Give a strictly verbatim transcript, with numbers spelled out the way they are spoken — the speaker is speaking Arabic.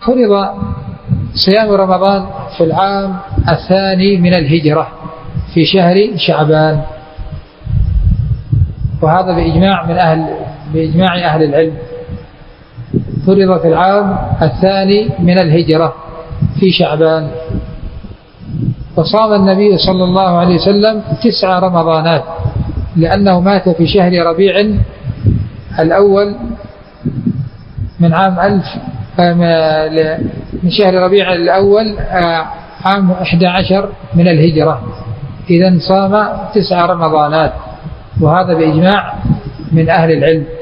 فرض صيام رمضان في العام الثاني من الهجرة في شهر شعبان، وهذا بإجماع من أهل بإجماع أهل العلم. فرض في العام الثاني من الهجرة في شعبان، وصام النبي صلى الله عليه وسلم تسع رمضانات، لأنه مات في شهر ربيع الأول من عام ألف من شهر ربيع الأول عام أحد عشر من الهجرة، إذن صام تسع رمضانات، وهذا بإجماع من أهل العلم.